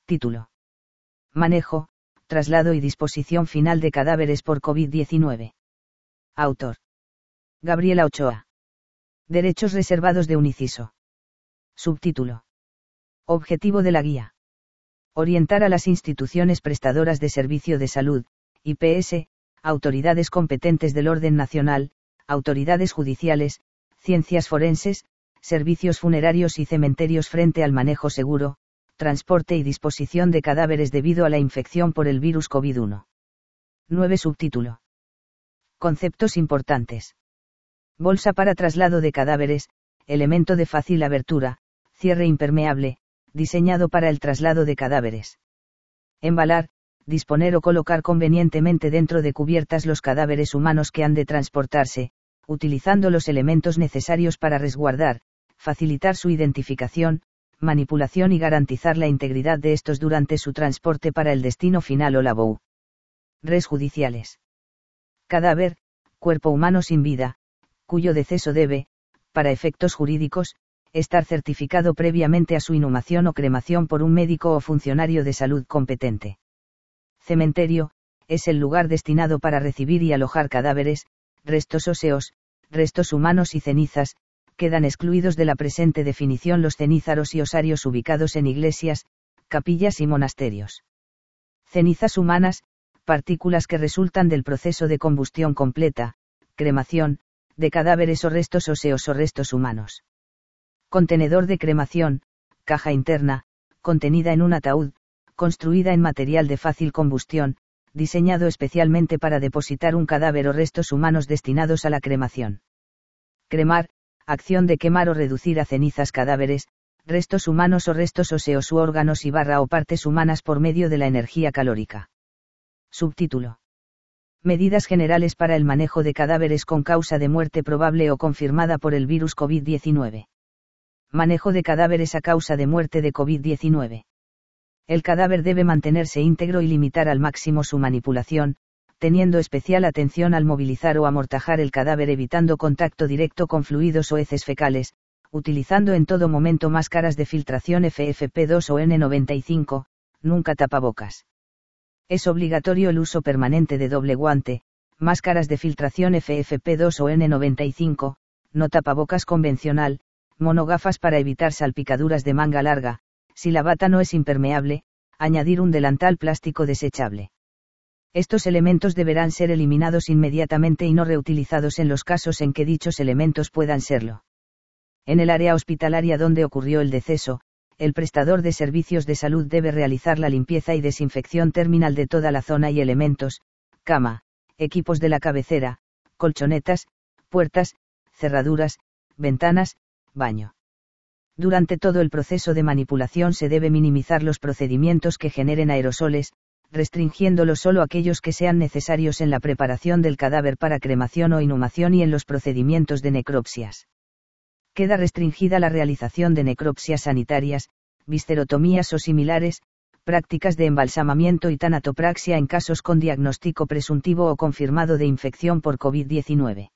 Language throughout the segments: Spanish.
Título. Manejo, traslado y disposición final de cadáveres por COVID-19. Autor. Gabriela Ochoa. Derechos reservados de un inciso. Subtítulo. Objetivo de la guía. Orientar a las instituciones prestadoras de servicio de salud, IPS, autoridades competentes del orden nacional, autoridades judiciales, ciencias forenses, servicios funerarios y cementerios frente al manejo seguro, transporte y disposición de cadáveres debido a la infección por el virus COVID-19. 9. Subtítulo. Conceptos importantes. Bolsa para traslado de cadáveres, elemento de fácil abertura, cierre impermeable, diseñado para el traslado de cadáveres. Embalar, disponer o colocar convenientemente dentro de cubiertas los cadáveres humanos que han de transportarse, utilizando los elementos necesarios para resguardar, facilitar su identificación, manipulación y garantizar la integridad de estos durante su transporte para el destino final o lavou. Res judiciales. Cadáver, cuerpo humano sin vida, cuyo deceso debe, para efectos jurídicos, estar certificado previamente a su inhumación o cremación por un médico o funcionario de salud competente. Cementerio, es el lugar destinado para recibir y alojar cadáveres, restos óseos, restos humanos y cenizas. Quedan excluidos de la presente definición los cenízaros y osarios ubicados en iglesias, capillas y monasterios. Cenizas humanas, partículas que resultan del proceso de combustión completa, cremación, de cadáveres o restos óseos o restos humanos. Contenedor de cremación, caja interna, contenida en un ataúd, construida en material de fácil combustión, diseñado especialmente para depositar un cadáver o restos humanos destinados a la cremación. Cremar, acción de quemar o reducir a cenizas cadáveres, restos humanos o restos óseos u órganos y o partes humanas por medio de la energía calórica. Subtítulo. Medidas generales para el manejo de cadáveres con causa de muerte probable o confirmada por el virus COVID-19. Manejo de cadáveres a causa de muerte de COVID-19. El cadáver debe mantenerse íntegro y limitar al máximo su manipulación, teniendo especial atención al movilizar o amortajar el cadáver evitando contacto directo con fluidos o heces fecales, utilizando en todo momento máscaras de filtración FFP2 o N95, nunca tapabocas. Es obligatorio el uso permanente de doble guante, máscaras de filtración FFP2 o N95, no tapabocas convencional, monogafas para evitar salpicaduras de manga larga, si la bata no es impermeable, añadir un delantal plástico desechable. Estos elementos deberán ser eliminados inmediatamente y no reutilizados en los casos en que dichos elementos puedan serlo. En el área hospitalaria donde ocurrió el deceso, el prestador de servicios de salud debe realizar la limpieza y desinfección terminal de toda la zona y elementos, cama, equipos de la cabecera, colchonetas, puertas, cerraduras, ventanas, baño. Durante todo el proceso de manipulación se debe minimizar los procedimientos que generen aerosoles, restringiéndolos solo aquellos que sean necesarios en la preparación del cadáver para cremación o inhumación y en los procedimientos de necropsias. Queda restringida la realización de necropsias sanitarias, viscerotomías o similares, prácticas de embalsamamiento y tanatopraxia en casos con diagnóstico presuntivo o confirmado de infección por COVID-19.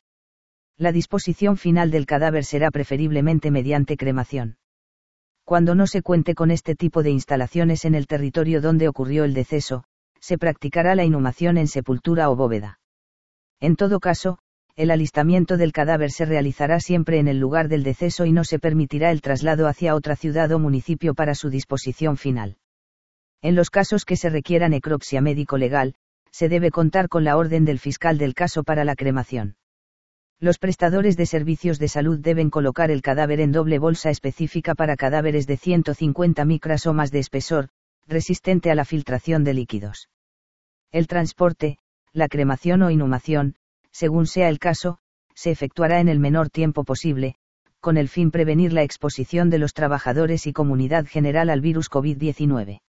La disposición final del cadáver será preferiblemente mediante cremación. Cuando no se cuente con este tipo de instalaciones en el territorio donde ocurrió el deceso, se practicará la inhumación en sepultura o bóveda. En todo caso, el alistamiento del cadáver se realizará siempre en el lugar del deceso y no se permitirá el traslado hacia otra ciudad o municipio para su disposición final. En los casos que se requiera necropsia médico-legal, se debe contar con la orden del fiscal del caso para la cremación. Los prestadores de servicios de salud deben colocar el cadáver en doble bolsa específica para cadáveres de 150 micras o más de espesor, resistente a la filtración de líquidos. El transporte, la cremación o inhumación, según sea el caso, se efectuará en el menor tiempo posible, con el fin prevenir la exposición de los trabajadores y comunidad general al virus COVID-19.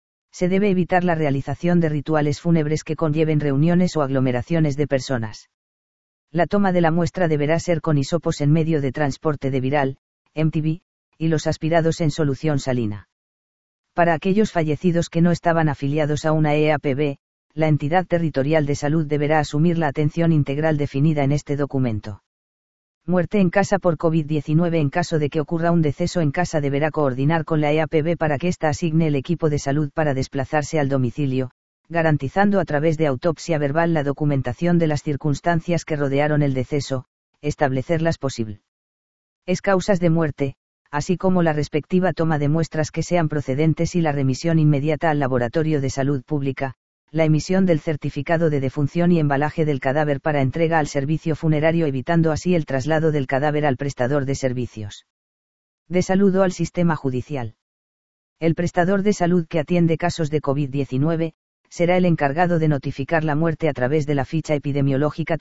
Se debe evitar la realización de rituales fúnebres que conlleven reuniones o aglomeraciones de personas. La toma de la muestra deberá ser con hisopos en medio de transporte de viral, MTV, y los aspirados en solución salina. Para aquellos fallecidos que no estaban afiliados a una EAPB, la entidad territorial de salud deberá asumir la atención integral definida en este documento. Muerte en casa por COVID-19. En caso de que ocurra un deceso en casa, deberá coordinar con la EAPB para que ésta asigne el equipo de salud para desplazarse al domicilio, garantizando a través de autopsia verbal la documentación de las circunstancias que rodearon el deceso, establecerlas posible. Es causas de muerte, así como la respectiva toma de muestras que sean procedentes y la remisión inmediata al laboratorio de salud pública, la emisión del certificado de defunción y embalaje del cadáver para entrega al servicio funerario, evitando así el traslado del cadáver al prestador de servicios de salud o al sistema judicial. El prestador de salud que atiende casos de COVID-19, será el encargado de notificar la muerte a través de la ficha epidemiológica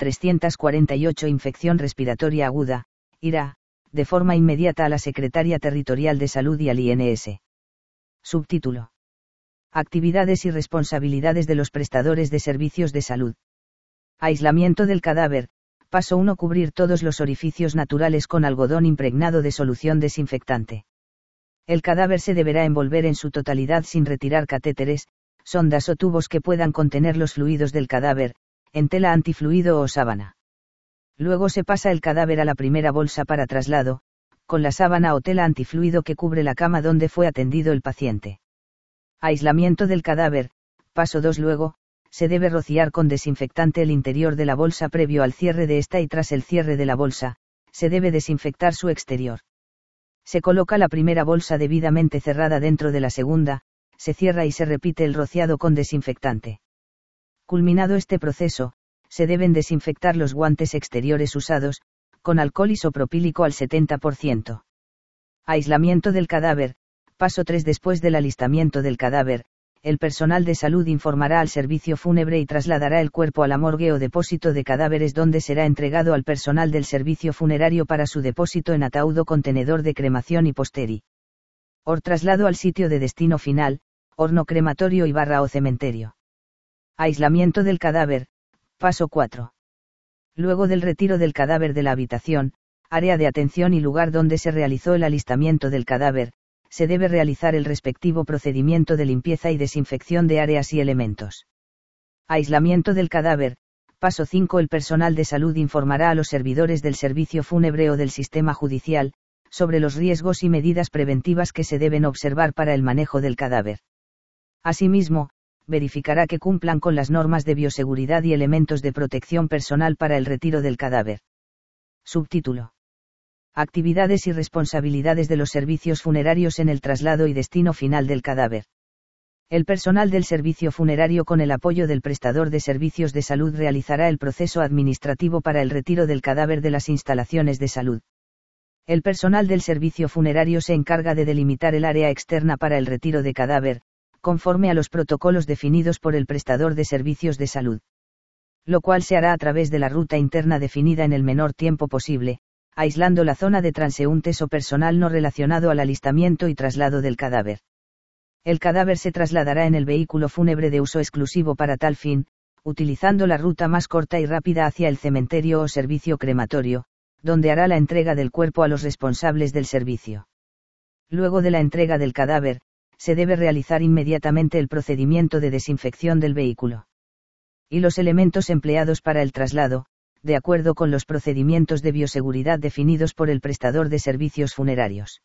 348 infección respiratoria aguda, IRA, de forma inmediata a la Secretaría Territorial de Salud y al INS. Subtítulo: Actividades y responsabilidades de los prestadores de servicios de salud. Aislamiento del cadáver. Paso 1. Cubrir todos los orificios naturales con algodón impregnado de solución desinfectante. El cadáver se deberá envolver en su totalidad sin retirar catéteres, sondas o tubos que puedan contener los fluidos del cadáver, en tela antifluido o sábana. Luego se pasa el cadáver a la primera bolsa para traslado, con la sábana o tela antifluido que cubre la cama donde fue atendido el paciente. Aislamiento del cadáver. Paso 2. Luego, se debe rociar con desinfectante el interior de la bolsa previo al cierre de esta, y tras el cierre de la bolsa, se debe desinfectar su exterior. Se coloca la primera bolsa debidamente cerrada dentro de la segunda, se cierra y se repite el rociado con desinfectante. Culminado este proceso, se deben desinfectar los guantes exteriores usados, con alcohol isopropílico al 70%. Aislamiento del cadáver. Paso 3. Después del alistamiento del cadáver, el personal de salud informará al servicio fúnebre y trasladará el cuerpo a la morgue o depósito de cadáveres, donde será entregado al personal del servicio funerario para su depósito en ataúd o contenedor de cremación y posterior traslado al sitio de destino final, horno crematorio y barra o cementerio. Aislamiento del cadáver. Paso 4. Luego del retiro del cadáver de la habitación, área de atención y lugar donde se realizó el alistamiento del cadáver, se debe realizar el respectivo procedimiento de limpieza y desinfección de áreas y elementos. Aislamiento del cadáver. Paso 5. El personal de salud informará a los servidores del servicio fúnebre o del sistema judicial, sobre los riesgos y medidas preventivas que se deben observar para el manejo del cadáver. Asimismo, verificará que cumplan con las normas de bioseguridad y elementos de protección personal para el retiro del cadáver. Subtítulo: Actividades y responsabilidades de los servicios funerarios en el traslado y destino final del cadáver. El personal del servicio funerario, con el apoyo del prestador de servicios de salud, realizará el proceso administrativo para el retiro del cadáver de las instalaciones de salud. El personal del servicio funerario se encarga de delimitar el área externa para el retiro de cadáver, conforme a los protocolos definidos por el prestador de servicios de salud. Lo cual se hará a través de la ruta interna definida en el menor tiempo posible, aislando la zona de transeúntes o personal no relacionado al alistamiento y traslado del cadáver. El cadáver se trasladará en el vehículo fúnebre de uso exclusivo para tal fin, utilizando la ruta más corta y rápida hacia el cementerio o servicio crematorio, donde hará la entrega del cuerpo a los responsables del servicio. Luego de la entrega del cadáver, se debe realizar inmediatamente el procedimiento de desinfección del vehículo y los elementos empleados para el traslado, de acuerdo con los procedimientos de bioseguridad definidos por el prestador de servicios funerarios.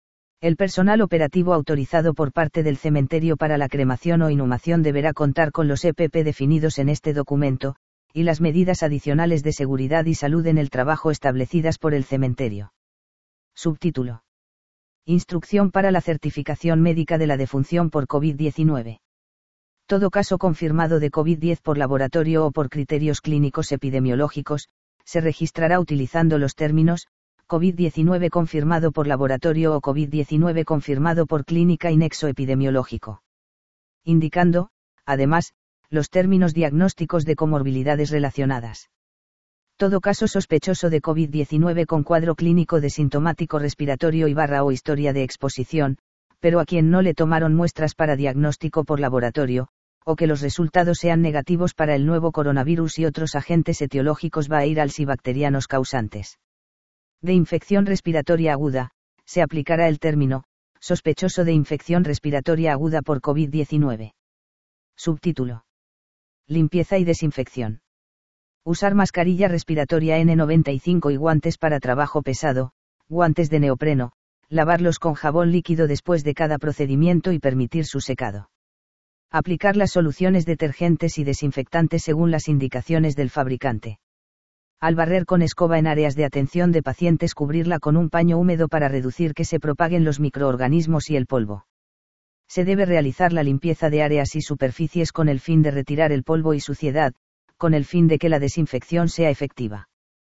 El personal operativo autorizado por parte del cementerio para la cremación o inhumación deberá contar con los EPP definidos en este documento, y las medidas adicionales de seguridad y salud en el trabajo establecidas por el cementerio. Subtítulo: Instrucción para la certificación médica de la defunción por COVID-19. Todo caso confirmado de COVID-10 por laboratorio o por criterios clínicos epidemiológicos, se registrará utilizando los términos COVID-19 confirmado por laboratorio o COVID-19 confirmado por clínica y nexo epidemiológico. Indicando, además, los términos diagnósticos de comorbilidades relacionadas. Todo caso sospechoso de COVID-19 con cuadro clínico de sintomático respiratorio y barra o historia de exposición, pero a quien no le tomaron muestras para diagnóstico por laboratorio, o que los resultados sean negativos para el nuevo coronavirus y otros agentes etiológicos virales y bacterianos causantes de infección respiratoria aguda, se aplicará el término sospechoso de infección respiratoria aguda por COVID-19. Subtítulo: Limpieza y desinfección. Usar mascarilla respiratoria N95 y guantes para trabajo pesado, guantes de neopreno, lavarlos con jabón líquido después de cada procedimiento y permitir su secado. Aplicar las soluciones detergentes y desinfectantes según las indicaciones del fabricante. Al barrer con escoba en áreas de atención de pacientes, cubrirla con un paño húmedo para reducir que se propaguen los microorganismos y el polvo. Se debe realizar la limpieza de áreas y superficies con el fin de retirar el polvo y suciedad, con el fin de que la desinfección sea efectiva.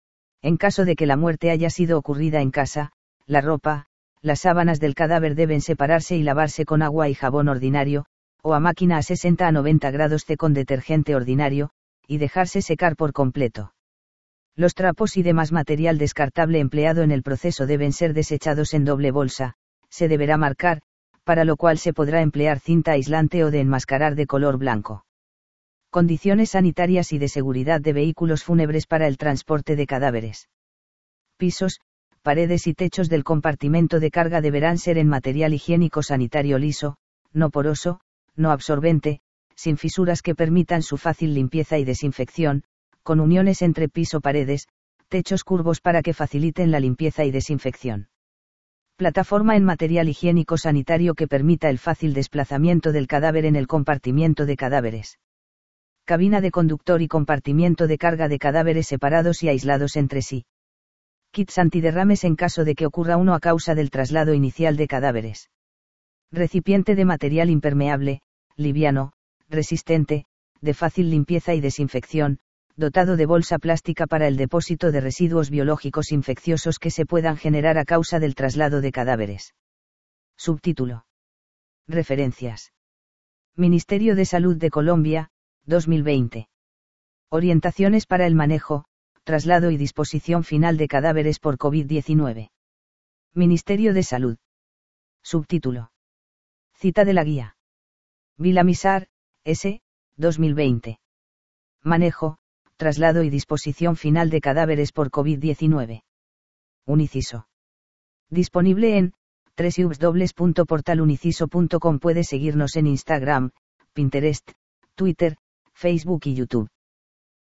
En caso de que la muerte haya sido ocurrida en casa, la ropa, las sábanas del cadáver deben separarse y lavarse con agua y jabón ordinario, o a máquina a 60 a 90 grados C con detergente ordinario, y dejarse secar por completo. Los trapos y demás material descartable empleado en el proceso deben ser desechados en doble bolsa, se deberá marcar, para lo cual se podrá emplear cinta aislante o de enmascarar de color blanco. Condiciones sanitarias y de seguridad de vehículos fúnebres para el transporte de cadáveres. Pisos, paredes y techos del compartimento de carga deberán ser en material higiénico sanitario liso, no poroso, no absorbente, sin fisuras que permitan su fácil limpieza y desinfección, con uniones entre piso-paredes, techos curvos para que faciliten la limpieza y desinfección. Plataforma en material higiénico sanitario que permita el fácil desplazamiento del cadáver en el compartimiento de cadáveres. Cabina de conductor y compartimiento de carga de cadáveres separados y aislados entre sí. Kits antiderrames en caso de que ocurra uno a causa del traslado inicial de cadáveres. Recipiente de material impermeable, liviano, resistente, de fácil limpieza y desinfección, dotado de bolsa plástica para el depósito de residuos biológicos infecciosos que se puedan generar a causa del traslado de cadáveres. Subtítulo. Referencias. Ministerio de Salud de Colombia, 2020. Orientaciones para el manejo, traslado y disposición final de cadáveres por COVID-19. Ministerio de Salud. Subtítulo. Cita de la guía. Villamizar, S., 2020. Manejo, traslado y disposición final de cadáveres por COVID-19. Uniciso. Disponible en www.portaluniciso.com. Puede seguirnos en Instagram, Pinterest, Twitter, Facebook y YouTube.